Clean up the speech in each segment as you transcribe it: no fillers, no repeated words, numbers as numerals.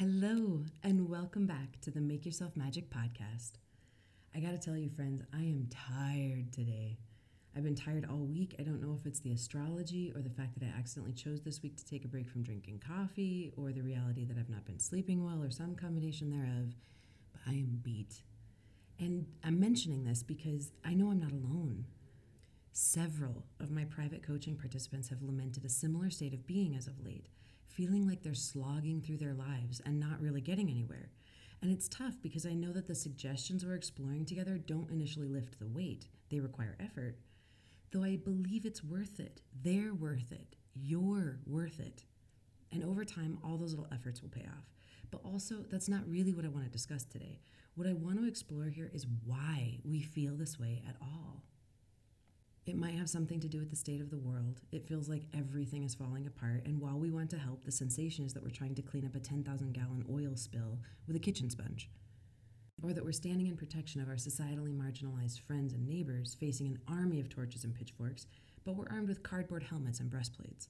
Hello, and welcome back to the Make Yourself Magic podcast. I gotta tell you, friends, I am tired today. I've been tired all week. I don't know if it's the astrology or the fact that I accidentally chose this week to take a break from drinking coffee or the reality that I've not been sleeping well or some combination thereof, but I am beat. And I'm mentioning this because I know I'm not alone. Several of my private coaching participants have lamented a similar state of being as of late, feeling like they're slogging through their lives and not really getting anywhere. And it's tough because I know that the suggestions we're exploring together don't initially lift the weight, they require effort. Though I believe it's worth it. They're worth it. You're worth it. And over time, all those little efforts will pay off. But also, that's not really what I want to discuss today. What I want to explore here is why we feel this way at all. It might have something to do with the state of the world. It feels like everything is falling apart, and while we want to help, the sensation is that we're trying to clean up a 10,000-gallon oil spill with a kitchen sponge. Or that we're standing in protection of our societally marginalized friends and neighbors, facing an army of torches and pitchforks, but we're armed with cardboard helmets and breastplates.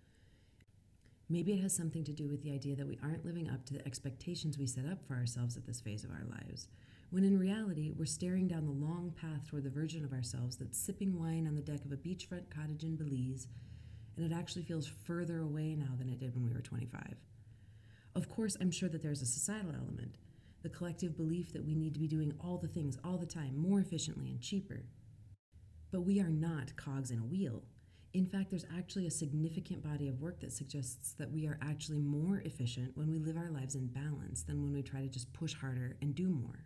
Maybe it has something to do with the idea that we aren't living up to the expectations we set up for ourselves at this phase of our lives, when in reality, we're staring down the long path toward the version of ourselves that's sipping wine on the deck of a beachfront cottage in Belize, and it actually feels further away now than it did when we were 25. Of course, I'm sure that there's a societal element, the collective belief that we need to be doing all the things all the time, more efficiently and cheaper. But we are not cogs in a wheel. In fact, there's actually a significant body of work that suggests that we are actually more efficient when we live our lives in balance than when we try to just push harder and do more.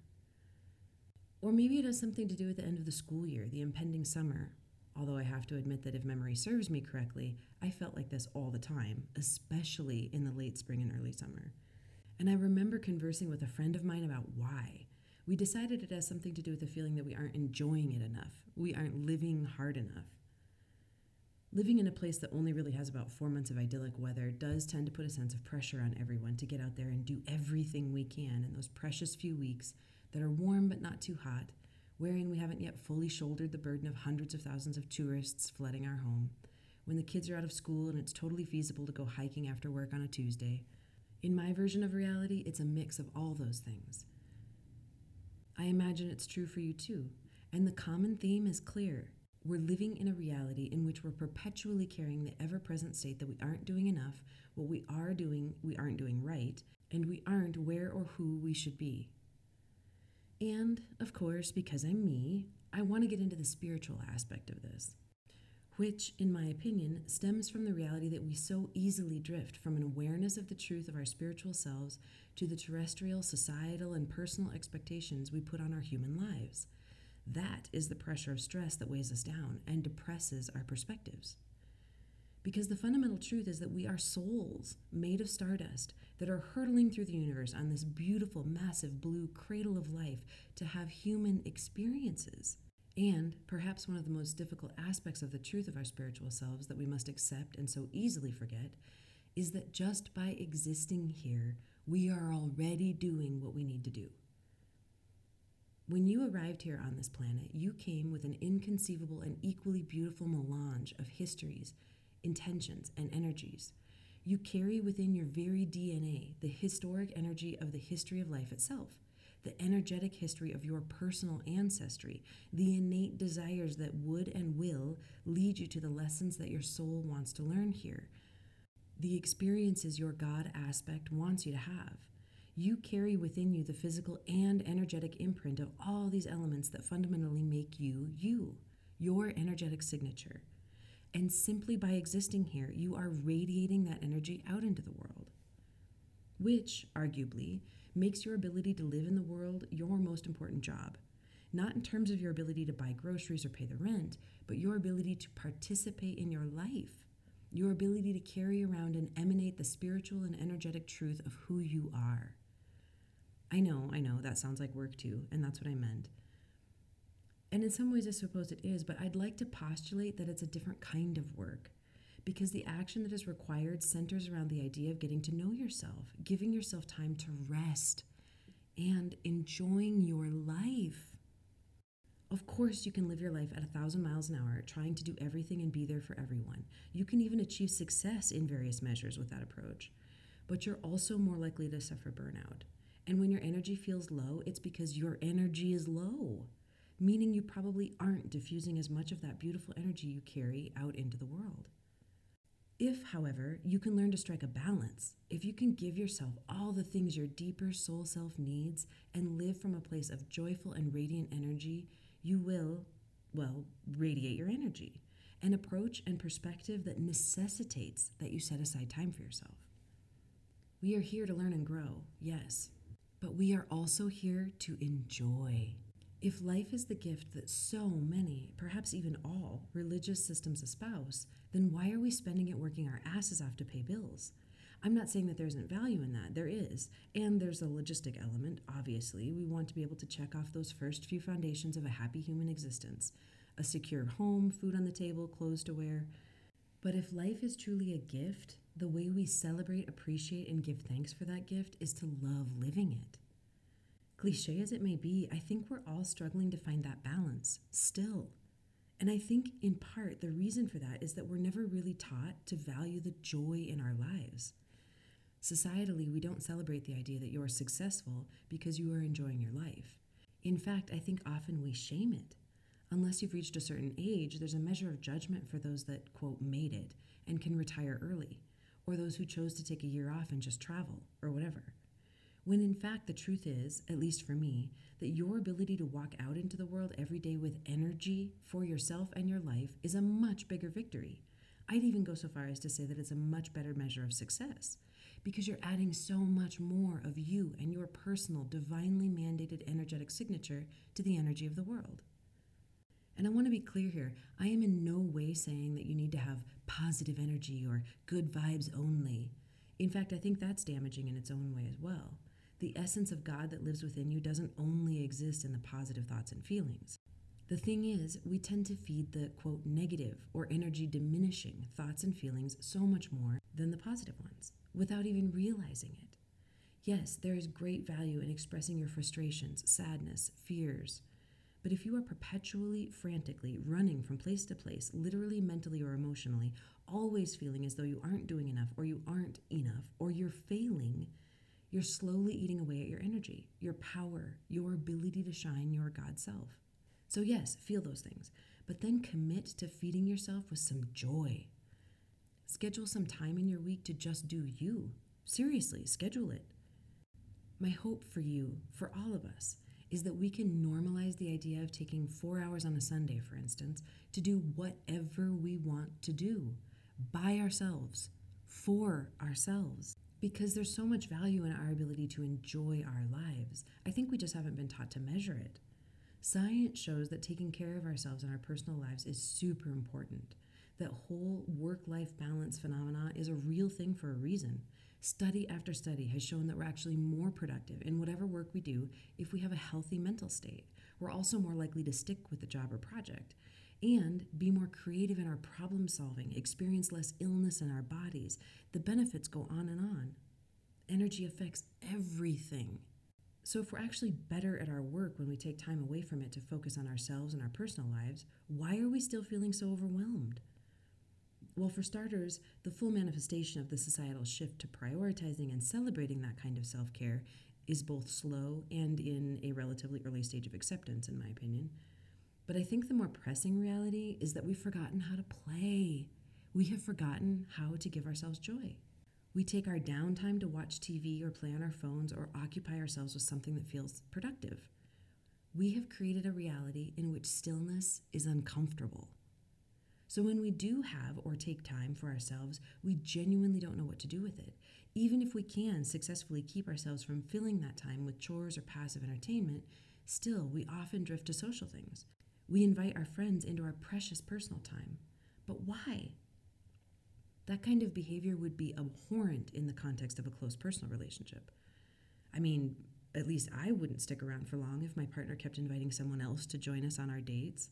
Or maybe it has something to do with the end of the school year, the impending summer. Although I have to admit that if memory serves me correctly, I felt like this all the time, especially in the late spring and early summer. And I remember conversing with a friend of mine about why. We decided it has something to do with the feeling that we aren't enjoying it enough. We aren't living hard enough. Living in a place that only really has about 4 months of idyllic weather does tend to put a sense of pressure on everyone to get out there and do everything we can in those precious few weeks that are warm but not too hot, wherein we haven't yet fully shouldered the burden of hundreds of thousands of tourists flooding our home, when the kids are out of school and it's totally feasible to go hiking after work on a Tuesday. In my version of reality, it's a mix of all those things. I imagine it's true for you too, and the common theme is clear. We're living in a reality in which we're perpetually carrying the ever-present state that we aren't doing enough, what we are doing, we aren't doing right, and we aren't where or who we should be. And, of course, because I'm me, I want to get into the spiritual aspect of this, which, in my opinion, stems from the reality that we so easily drift from an awareness of the truth of our spiritual selves to the terrestrial, societal, and personal expectations we put on our human lives. That is the pressure of stress that weighs us down and depresses our perspectives. Because the fundamental truth is that we are souls made of stardust that are hurtling through the universe on this beautiful, massive blue cradle of life to have human experiences. And perhaps one of the most difficult aspects of the truth of our spiritual selves that we must accept and so easily forget is that just by existing here, we are already doing what we need to do. When you arrived here on this planet, you came with an inconceivable and equally beautiful melange of histories, intentions, and energies. You carry within your very DNA the historic energy of the history of life itself, the energetic history of your personal ancestry, the innate desires that would and will lead you to the lessons that your soul wants to learn here, the experiences your God aspect wants you to have. You carry within you the physical and energetic imprint of all these elements that fundamentally make you, your energetic signature. And simply by existing here, you are radiating that energy out into the world, which, arguably, makes your ability to live in the world your most important job. Not in terms of your ability to buy groceries or pay the rent, but your ability to participate in your life, your ability to carry around and emanate the spiritual and energetic truth of who you are. I know, that sounds like work too, and that's what I meant. And in some ways, I suppose it is, but I'd like to postulate that it's a different kind of work, because the action that is required centers around the idea of getting to know yourself, giving yourself time to rest, and enjoying your life. Of course, you can live your life at 1,000 miles an hour, trying to do everything and be there for everyone. You can even achieve success in various measures with that approach. but you're also more likely to suffer burnout. And when your energy feels low, it's because your energy is low, meaning you probably aren't diffusing as much of that beautiful energy you carry out into the world. If, however, you can learn to strike a balance, if you can give yourself all the things your deeper soul self needs and live from a place of joyful and radiant energy, you will, radiate your energy, an approach and perspective that necessitates that you set aside time for yourself. We are here to learn and grow, yes, but we are also here to enjoy. If life is the gift that so many, perhaps even all, religious systems espouse, then why are we spending it working our asses off to pay bills? I'm not saying that there isn't value in that. There is. And there's a logistic element, obviously. We want to be able to check off those first few foundations of a happy human existence. A secure home, food on the table, clothes to wear. But if life is truly a gift, the way we celebrate, appreciate, and give thanks for that gift is to love living it. Cliche as it may be, I think we're all struggling to find that balance, still. And I think, in part, the reason for that is that we're never really taught to value the joy in our lives. Societally, we don't celebrate the idea that you're successful because you are enjoying your life. In fact, I think often we shame it. Unless you've reached a certain age, there's a measure of judgment for those that, quote, made it and can retire early, or those who chose to take a year off and just travel, or whatever. When in fact, the truth is, at least for me, that your ability to walk out into the world every day with energy for yourself and your life is a much bigger victory. I'd even go so far as to say that it's a much better measure of success, because you're adding so much more of you and your personal, divinely mandated energetic signature to the energy of the world. And I want to be clear here, I am in no way saying that you need to have positive energy or good vibes only. In fact, I think that's damaging in its own way as well. The essence of God that lives within you doesn't only exist in the positive thoughts and feelings. The thing is, we tend to feed the, quote, negative or energy diminishing thoughts and feelings so much more than the positive ones, without even realizing it. Yes, there is great value in expressing your frustrations, sadness, fears. But if you are perpetually, frantically running from place to place, literally, mentally, or emotionally, always feeling as though you aren't doing enough, or you aren't enough, or you're failing, you're slowly eating away at your energy, your power, your ability to shine your God self. So yes, feel those things, but then commit to feeding yourself with some joy. Schedule some time in your week to just do you. Seriously, schedule it. My hope for you, for all of us, is that we can normalize the idea of taking 4 hours on a Sunday, for instance, to do whatever we want to do, by ourselves, for ourselves. Because there's so much value in our ability to enjoy our lives. I think we just haven't been taught to measure it. Science shows that taking care of ourselves in our personal lives is super important. That whole work-life balance phenomena is a real thing for a reason. Study after study has shown that we're actually more productive in whatever work we do if we have a healthy mental state. We're also more likely to stick with the job or project and be more creative in our problem solving, experience less illness in our bodies. The benefits go on and on. Energy affects everything. So if we're actually better at our work when we take time away from it to focus on ourselves and our personal lives, why are we still feeling so overwhelmed? Well, for starters, the full manifestation of the societal shift to prioritizing and celebrating that kind of self-care is both slow and in a relatively early stage of acceptance, in my opinion. But I think the more pressing reality is that we've forgotten how to play. We have forgotten how to give ourselves joy. We take our downtime to watch TV or play on our phones or occupy ourselves with something that feels productive. We have created a reality in which stillness is uncomfortable. So when we do have or take time for ourselves, we genuinely don't know what to do with it. Even if we can successfully keep ourselves from filling that time with chores or passive entertainment, still we often drift to social things. We invite our friends into our precious personal time. But why? That kind of behavior would be abhorrent in the context of a close personal relationship. I mean, at least I wouldn't stick around for long if my partner kept inviting someone else to join us on our dates.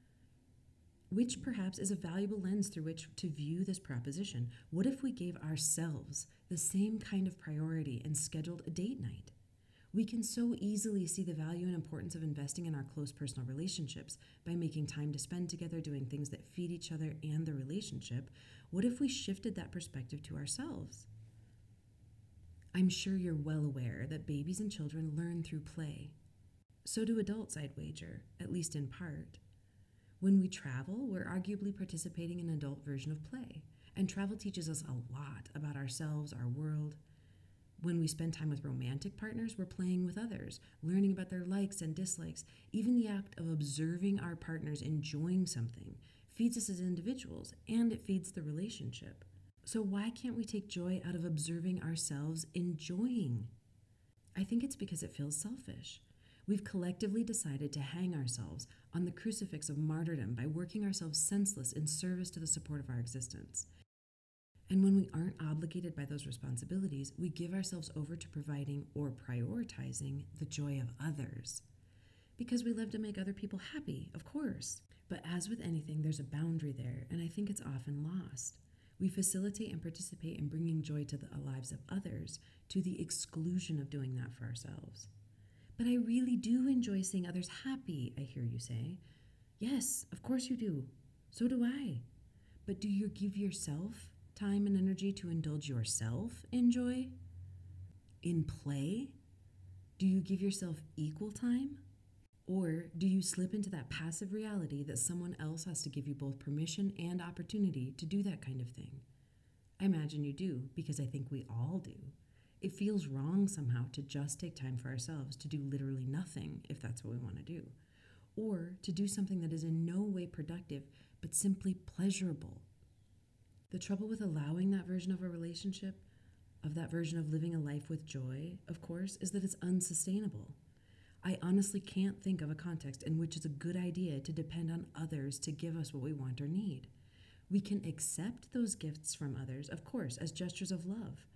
Which perhaps is a valuable lens through which to view this proposition. What if we gave ourselves the same kind of priority and scheduled a date night? We can so easily see the value and importance of investing in our close personal relationships by making time to spend together doing things that feed each other and the relationship. What if we shifted that perspective to ourselves? I'm sure you're well aware that babies and children learn through play. So do adults, I'd wager, at least in part. When we travel, we're arguably participating in an adult version of play, and travel teaches us a lot about ourselves, our world. When we spend time with romantic partners, we're playing with others, learning about their likes and dislikes. Even the act of observing our partners enjoying something feeds us as individuals, and it feeds the relationship. So why can't we take joy out of observing ourselves enjoying? I think it's because it feels selfish. We've collectively decided to hang ourselves on the crucifix of martyrdom by working ourselves senseless in service to the support of our existence. And when we aren't obligated by those responsibilities, we give ourselves over to providing or prioritizing the joy of others. Because we love to make other people happy, of course. But as with anything, there's a boundary there, and I think it's often lost. We facilitate and participate in bringing joy to the lives of others to the exclusion of doing that for ourselves. But I really do enjoy seeing others happy, I hear you say. Yes, of course you do. So do I. But do you give yourself time and energy to indulge yourself in joy? In play? Do you give yourself equal time? Or do you slip into that passive reality that someone else has to give you both permission and opportunity to do that kind of thing? I imagine you do, because I think we all do. It feels wrong somehow to just take time for ourselves to do literally nothing if that's what we want to do, or to do something that is in no way productive but simply pleasurable. The trouble with allowing that version of a relationship, of that version of living a life with joy, of course, is that it's unsustainable. I honestly can't think of a context in which it's a good idea to depend on others to give us what we want or need. We can accept those gifts from others, of course, as gestures of love.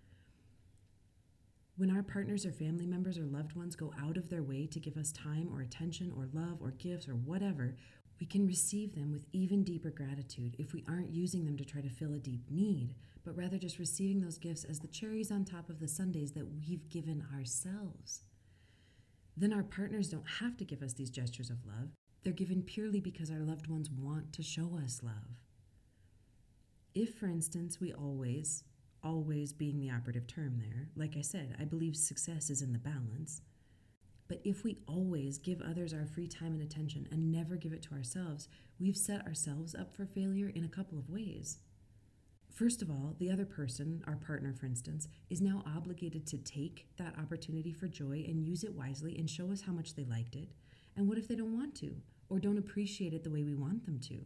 When our partners or family members or loved ones go out of their way to give us time or attention or love or gifts or whatever, we can receive them with even deeper gratitude if we aren't using them to try to fill a deep need, but rather just receiving those gifts as the cherries on top of the sundaes that we've given ourselves. Then our partners don't have to give us these gestures of love. They're given purely because our loved ones want to show us love. If, for instance, we always being the operative term there, like I said, I believe success is in the balance. But if we always give others our free time and attention and never give it to ourselves, we've set ourselves up for failure in a couple of ways. First of all, the other person, our partner for instance, is now obligated to take that opportunity for joy and use it wisely and show us how much they liked it. And what if they don't want to, or don't appreciate it the way we want them to?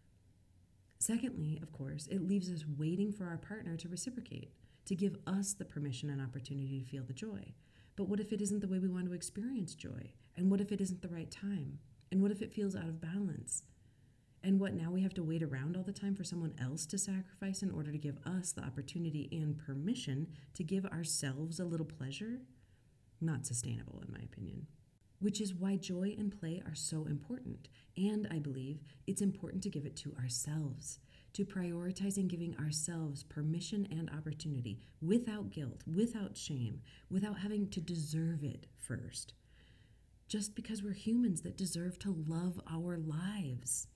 Secondly, of course, it leaves us waiting for our partner to reciprocate, to give us the permission and opportunity to feel the joy. But what if it isn't the way we want to experience joy? And what if it isn't the right time? And what if it feels out of balance? And what, now we have to wait around all the time for someone else to sacrifice in order to give us the opportunity and permission to give ourselves a little pleasure? Not sustainable, in my opinion. Which is why joy and play are so important. And I believe it's important to give it to ourselves, to prioritize in giving ourselves permission and opportunity without guilt, without shame, without having to deserve it first. Just because we're humans that deserve to love our lives.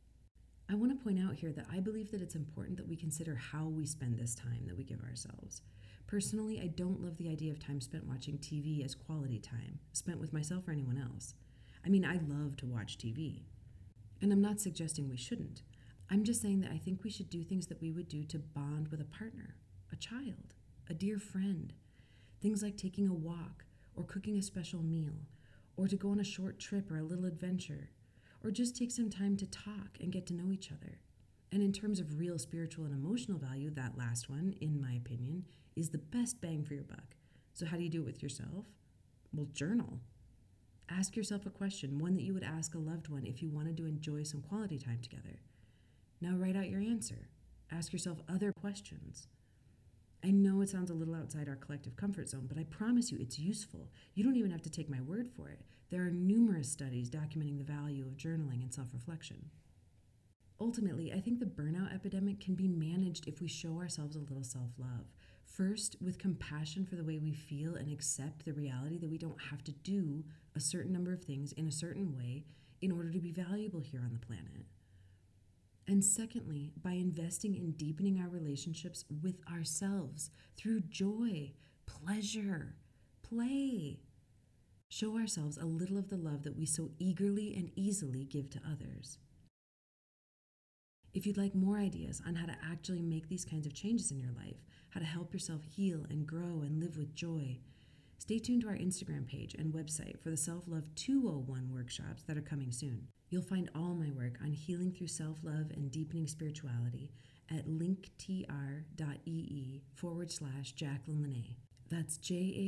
I want to point out here that I believe that it's important that we consider how we spend this time that we give ourselves. Personally, I don't love the idea of time spent watching TV as quality time, spent with myself or anyone else. I mean, I love to watch TV. And I'm not suggesting we shouldn't. I'm just saying that I think we should do things that we would do to bond with a partner, a child, a dear friend. Things like taking a walk, or cooking a special meal, or to go on a short trip or a little adventure, or just take some time to talk and get to know each other. And in terms of real spiritual and emotional value, that last one, in my opinion, is the best bang for your buck. So how do you do it with yourself? Well, journal. Ask yourself a question, one that you would ask a loved one if you wanted to enjoy some quality time together. Now write out your answer. Ask yourself other questions. I know it sounds a little outside our collective comfort zone, but I promise you it's useful. You don't even have to take my word for it. There are numerous studies documenting the value of journaling and self-reflection. Ultimately, I think the burnout epidemic can be managed if we show ourselves a little self-love. First, with compassion for the way we feel and accept the reality that we don't have to do a certain number of things in a certain way in order to be valuable here on the planet. And secondly, by investing in deepening our relationships with ourselves through joy, pleasure, play. Show ourselves a little of the love that we so eagerly and easily give to others. If you'd like more ideas on how to actually make these kinds of changes in your life, how to help yourself heal and grow and live with joy, stay tuned to our Instagram page and website for the Self-Love 201 workshops that are coming soon. You'll find all my work on healing through self-love and deepening spirituality at linktr.ee/Jacqueline Lanae. That's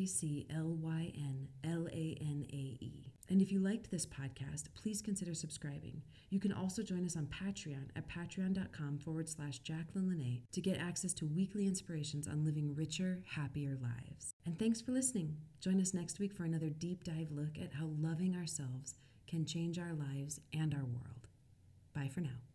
JACLYNLANAE. And if you liked this podcast, please consider subscribing. You can also join us on Patreon at patreon.com/Jacqueline Lanae to get access to weekly inspirations on living richer, happier lives. And thanks for listening. Join us next week for another deep dive look at how loving ourselves can change our lives and our world. Bye for now.